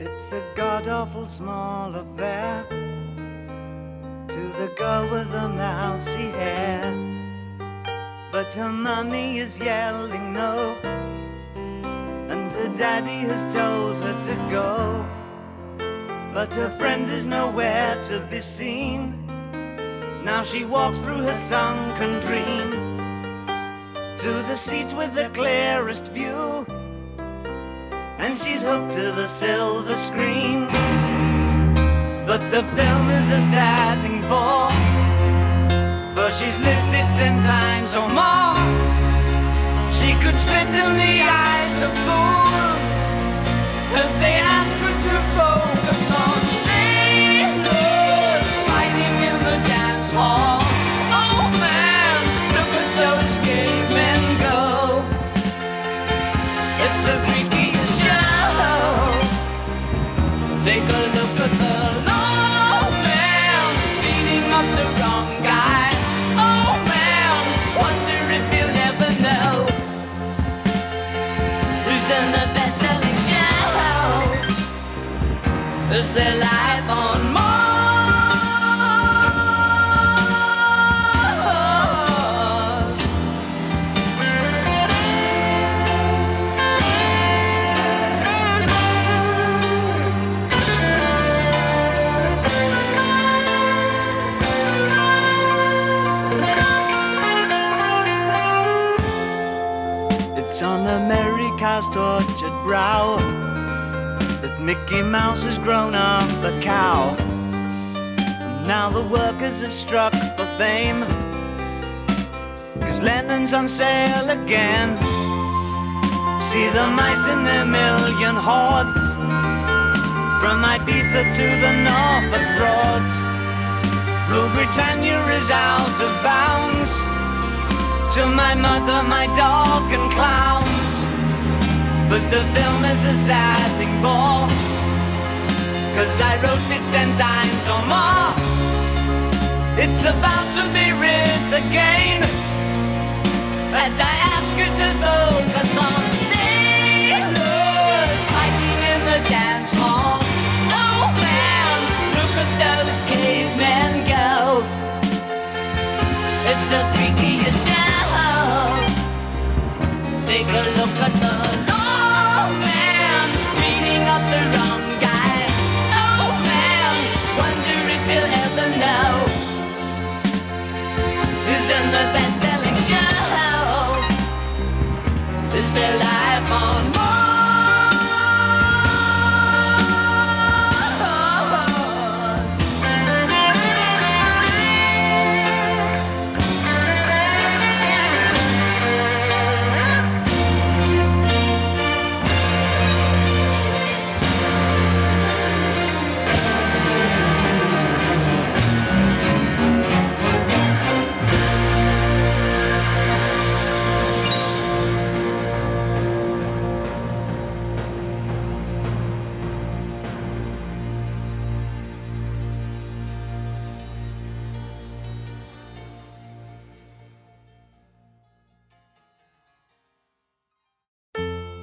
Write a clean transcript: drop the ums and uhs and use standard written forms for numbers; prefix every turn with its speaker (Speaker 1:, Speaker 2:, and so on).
Speaker 1: It's a god-awful small affair to the girl with the mousy hair, but her mummy is yelling no, and her daddy has told her to go, but her friend is nowhere to be seen. Now she walks through her sunken dream to the seat with the clearest view, and she's hooked to the silver screen. But the film is a sad thing for she's lived it 10 times or more. She could spit in the eyes of fools as they ask her to focus on sailors fighting in the dance hall. Oh man, look at those cavemen go. It's the freakiest show. Take a look at the low man beating up the wrong guy. Oh man, wonder if you'll ever know who's in the best-selling show. Is there life on Mars? It's on America's tortured brow that Mickey Mouse has grown up a cow. And now the workers have struck for fame, 'cause Lennon's on sale again. See the mice in their million hordes, from Ibiza to the Norfolk Broads. Rule Britannia is out of bounds, to my mother, my dog and clowns. But the film is a sad thing more, 'cause I wrote it 10 times or more. It's about to be writ again, as I ask you to focus on